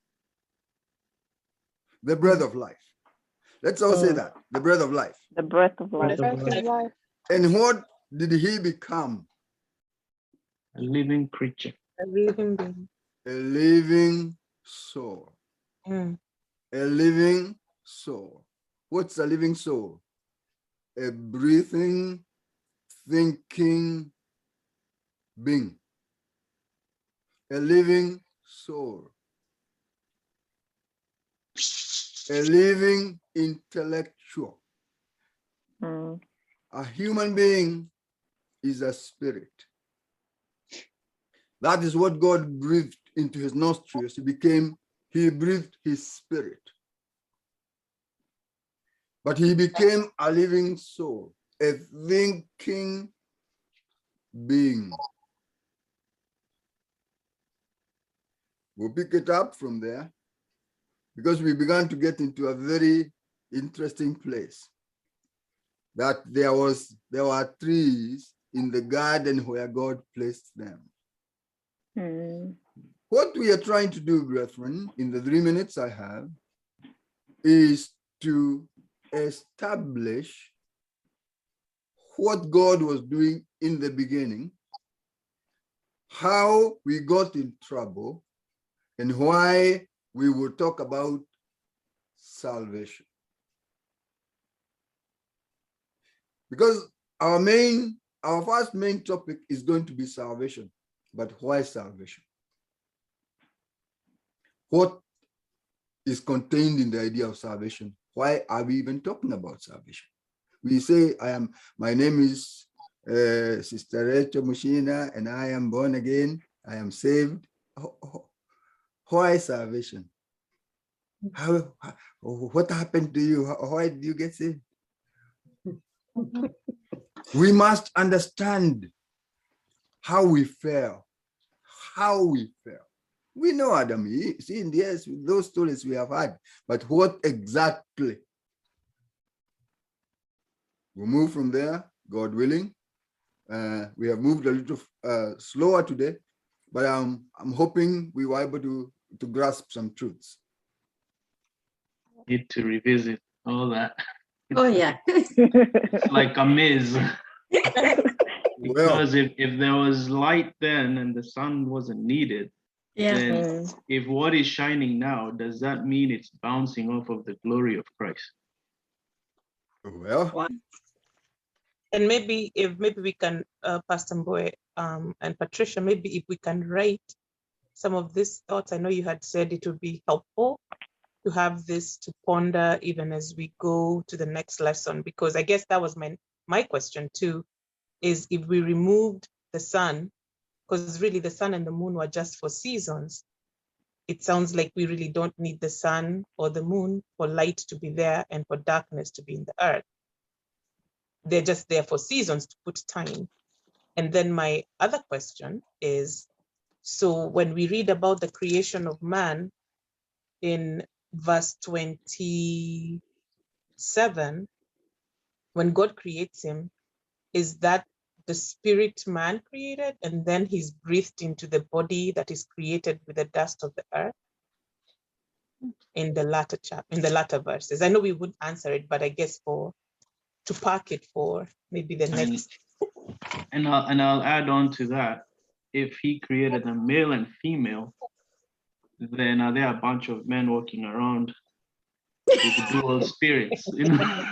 Speaker 1: The breath of life. Let's all say that. The breath of life.
Speaker 7: The breath of life.
Speaker 1: And what did he become?
Speaker 3: A living creature.
Speaker 8: A living being.
Speaker 1: A living soul.
Speaker 8: Mm.
Speaker 1: A living soul. What's a living soul? A breathing, thinking being. A living soul. A living intellectual.
Speaker 7: Mm.
Speaker 1: A human being is a spirit. That is what God breathed into his nostrils. He breathed his spirit. But he became a living soul, a thinking being. We'll pick it up from there because we began to get into a very interesting place. That there were trees in the garden where God placed them.
Speaker 7: Mm.
Speaker 1: What we are trying to do, brethren, in the 3 minutes I have, is to establish what God was doing in the beginning, how we got in trouble, and why we will talk about salvation. Because our first main topic is going to be salvation. But why salvation? What is contained in the idea of salvation? Why are we even talking about salvation? We say, my name is Sister Rachel Mushina, and I am born again. I am saved. Why salvation? What happened to you? Why did you get saved? We must understand how we fell. We know Adam, see, in yes, those stories we have had, but what exactly? We'll move from there, God willing. We have moved a little slower today, but I'm hoping we were able to grasp some truths.
Speaker 3: Need to revisit all that.
Speaker 4: Oh, yeah.
Speaker 3: It's like a maze.
Speaker 1: Well,
Speaker 3: Because if there was light then and the sun wasn't needed,
Speaker 4: Yeah.
Speaker 3: then if what is shining now, does that mean it's bouncing off of the glory of Christ?
Speaker 1: Well,
Speaker 8: And maybe we can, Pastor Mbowe and Patricia, maybe if we can write some of these thoughts. I know you had said it would be helpful to have this to ponder even as we go to the next lesson, because I guess that was my question too, is if we removed the sun, because really the sun and the moon were just for seasons, it sounds like we really don't need the sun or the moon for light to be there and for darkness to be in the earth. They're just there for seasons to put time. And then my other question is, so when we read about the creation of man in verse 27, when God creates him, is that the spirit man created and then he's breathed into the body that is created with the dust of the earth? In the latter verses. I know we would answer it, but I guess to park it for maybe the next.
Speaker 3: And I'll add on to that. If he created a male and female, then there are a bunch of men walking around with dual spirits, you know.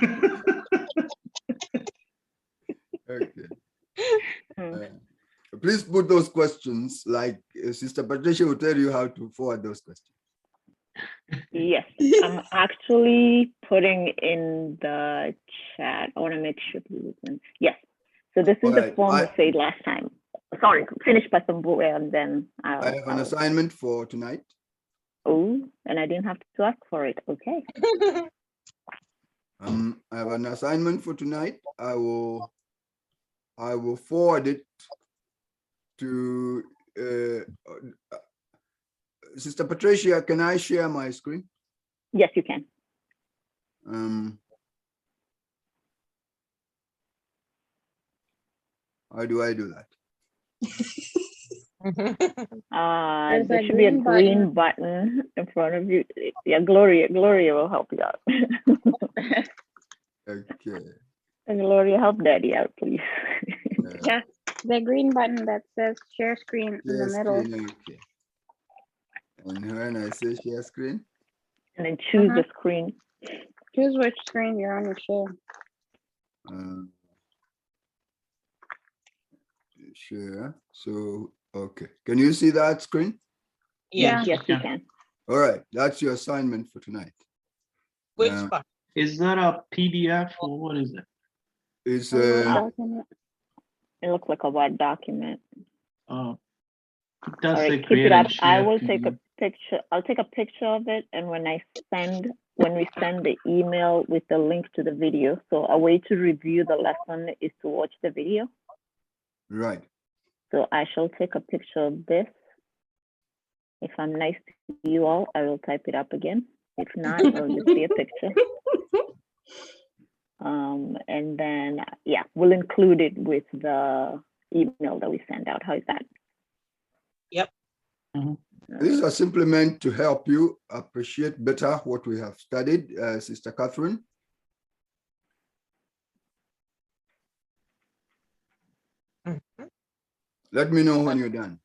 Speaker 1: Okay. Please put those questions, like Sister Patricia will tell you how to forward those questions.
Speaker 7: Yes, I'm actually putting in the chat. I want to make sure people can. Yes. So this is the form we said last time. Sorry, finish Pastor Mbowe and then
Speaker 1: I have an assignment for tonight.
Speaker 7: Oh, and I didn't have to ask for it. Okay.
Speaker 1: I have an assignment for tonight. I will forward it to Sister Patricia. Can I share my screen?
Speaker 7: Yes, you can.
Speaker 1: How do I do that?
Speaker 7: There should be a green button in front of you. Yeah, Gloria will help you out.
Speaker 1: Okay.
Speaker 7: Gloria, help Daddy out, please.
Speaker 2: Yeah, the green button that says share screen in the middle.
Speaker 1: Screen, okay. And when I say share screen?
Speaker 7: And then choose the screen.
Speaker 2: Choose which screen you're on to share.
Speaker 1: Share. So, okay. Can you see that screen?
Speaker 7: Yes, you can.
Speaker 1: All right. That's your assignment for tonight.
Speaker 8: Which part?
Speaker 3: Is that a PDF or what is it?
Speaker 1: It's
Speaker 7: it looks like a Word document.
Speaker 3: Oh, it does
Speaker 7: all
Speaker 3: say
Speaker 7: right, keep it up. I will
Speaker 3: PDF.
Speaker 7: take a picture. I'll take a picture of it, and when we send the email with the link to the video. So a way to review the lesson is to watch the video.
Speaker 1: Right.
Speaker 7: So I shall take a picture of this. If I'm nice to you all, I will type it up again. If not, it'll just be a picture. And then, yeah, we'll include it with the email that we send out. How is that?
Speaker 8: Yep.
Speaker 1: These are simply meant to help you appreciate better what we have studied, Sister Catherine. Let me know when you're done.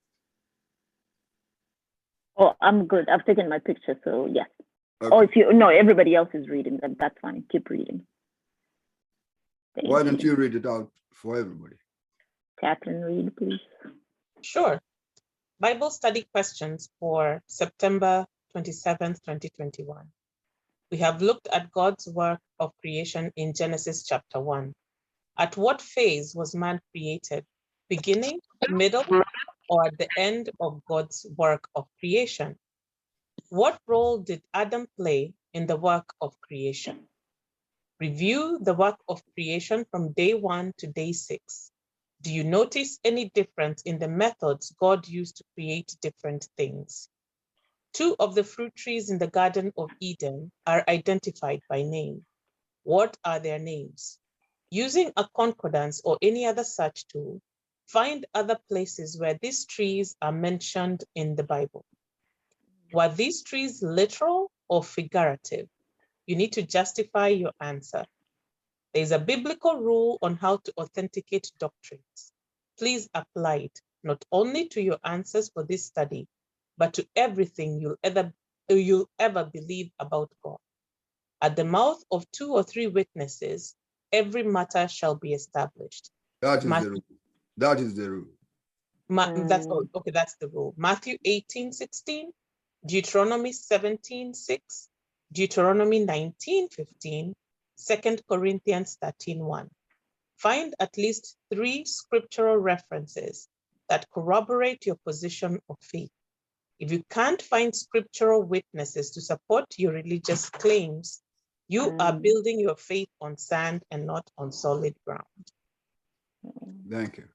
Speaker 7: Oh, I'm good. I've taken my picture, so yes.
Speaker 1: Okay.
Speaker 7: Oh, everybody else is reading, that's fine. Keep reading.
Speaker 1: Why don't you read it out for everybody?
Speaker 7: Catherine, read, please.
Speaker 8: Sure. Bible study questions for September 27th, 2021. We have looked at God's work of creation in Genesis chapter 1. At what phase was man created? Beginning, middle, or at the end of God's work of creation? What role did Adam play in the work of creation? Review the work of creation from day 1 to day 6. Do you notice any difference in the methods God used to create different things? 2 of the fruit trees in the Garden of Eden are identified by name. What are their names? Using a concordance or any other search tool, find other places where these trees are mentioned in the Bible. Were these trees literal or figurative? You need to justify your answer. There is a biblical rule on how to authenticate doctrines. Please apply it not only to your answers for this study, but to everything you'll ever believe about God. At the mouth of 2 or 3 witnesses, every matter shall be established.
Speaker 1: That is the
Speaker 8: Matthew,
Speaker 1: rule. That is the rule.
Speaker 8: that's okay. That's the rule. Matthew 18:16, Deuteronomy 17:6, Deuteronomy 19:15, 2 Corinthians 13:1. Find at least 3 scriptural references that corroborate your position of faith. If you can't find scriptural witnesses to support your religious claims, you are building your faith on sand and not on solid ground.
Speaker 1: Thank you.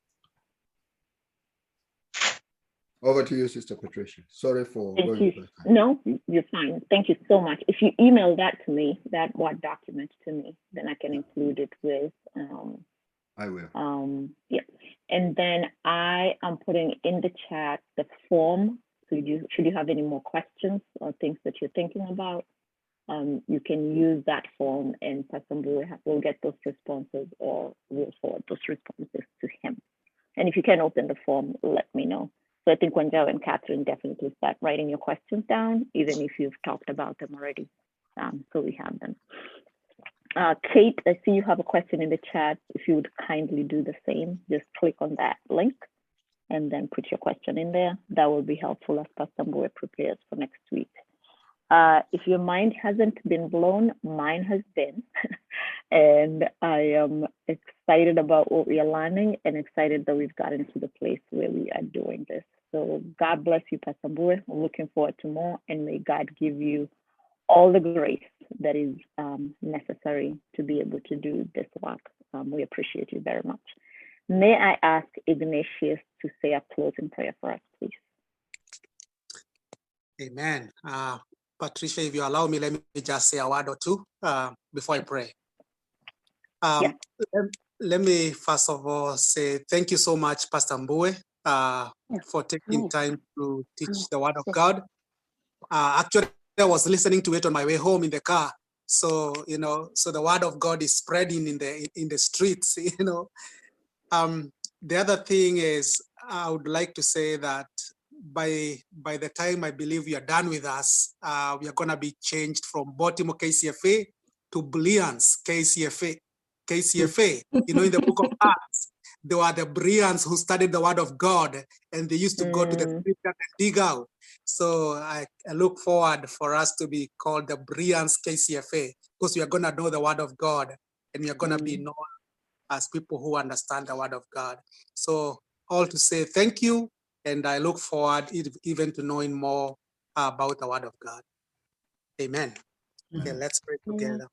Speaker 1: Over to you, Sister Patricia. Sorry for
Speaker 7: Thank
Speaker 1: going
Speaker 7: you.
Speaker 1: over time.
Speaker 7: No, you're fine. Thank you so much. If you email that to me, that Word document to me, then I can include it with
Speaker 1: I will.
Speaker 7: yeah. And then I am putting in the chat the form. So should you have any more questions or things that you're thinking about, you can use that form, and Pastor Mbue will get those responses, or we'll forward those responses to him. And if you can open the form, let me know. So I think Wanjao and Catherine definitely start writing your questions down, even if you've talked about them already. So we have them. Kate, I see you have a question in the chat. If you would kindly do the same, just click on that link and then put your question in there. That will be helpful as Pastor Mbue prepares for next week. If your mind hasn't been blown, mine has been. And I am excited about what we are learning and excited that we've gotten to the place where we are doing this. So God bless you, Pastor Mbue. I'm looking forward to more, and may God give you all the grace that is necessary to be able to do this work. We appreciate you very much. May I ask Ignatius to say a closing prayer for us, please?
Speaker 10: Amen. Patricia, if you allow me, let me just say a word or two before I pray. Let me first of all say thank you so much, Pastor Mbue, for taking time to teach the Word of God. Actually, I was listening to it on my way home in the car. So, so the Word of God is spreading in the streets, The other thing is, I would like to say that by the time I believe you are done with us, we are going to be changed from Baltimore KCFA to Bereans KCFA. In the book of Acts, there were the Bereans who studied the Word of God, and they used to go to the scripture and dig out. So I look forward for us to be called the Bereans KCFA, because we are going to know the Word of God, and we are going to be known as people who understand the Word of God. So all to say thank you, and I look forward even to knowing more about the Word of God. Amen. Okay, let's pray together.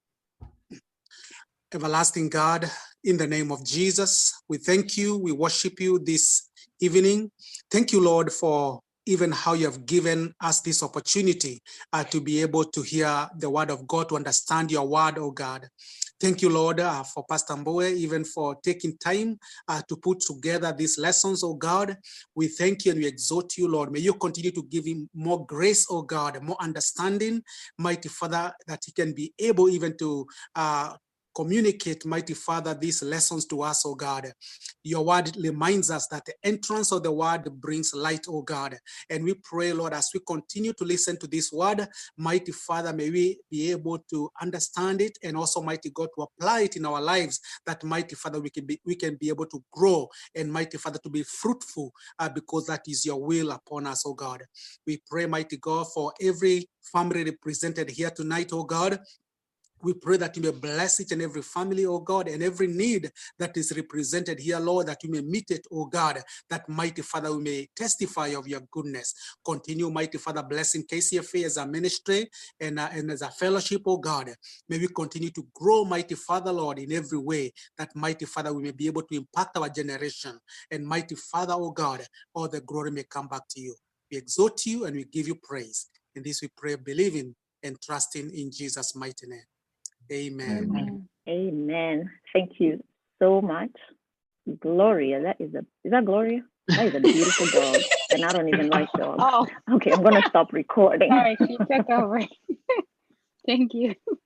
Speaker 10: Everlasting God, in the name of Jesus, we thank you, we worship you this evening. Thank you, Lord, for even how you have given us this opportunity to be able to hear the Word of God, to understand your Word, oh God. Thank you, Lord, for Pastor Mbue, even for taking time to put together these lessons, oh God. We thank you and we exhort you, Lord. May you continue to give him more grace, oh God, more understanding, mighty Father, that he can be able even to communicate, mighty Father, these lessons to us, oh God. Your word reminds us that the entrance of the word brings light, oh God. And we pray, Lord, as we continue to listen to this word, mighty Father, may we be able to understand it, and also, mighty God, to apply it in our lives, that, mighty Father, we can be able to grow, and, mighty Father, to be fruitful, because that is your will upon us, oh God. We pray, mighty God, for every family represented here tonight, oh God. We pray that you may bless each and every family, oh God, and every need that is represented here, Lord, that you may meet it, oh God, that, mighty Father, we may testify of your goodness. Continue, mighty Father, blessing KCFA as a ministry and as a fellowship, oh God. May we continue to grow, mighty Father, Lord, in every way, that, mighty Father, we may be able to impact our generation. And, mighty Father, oh God, all the glory may come back to you. We exhort you and we give you praise. In this we pray, believing and trusting in Jesus' mighty name. Amen.
Speaker 7: Amen. Thank you so much, Gloria. Is that Gloria? That is a beautiful dog, and I don't even like dogs.
Speaker 2: Oh,
Speaker 7: Okay, I'm gonna stop recording.
Speaker 2: sorry, she took over. Thank you.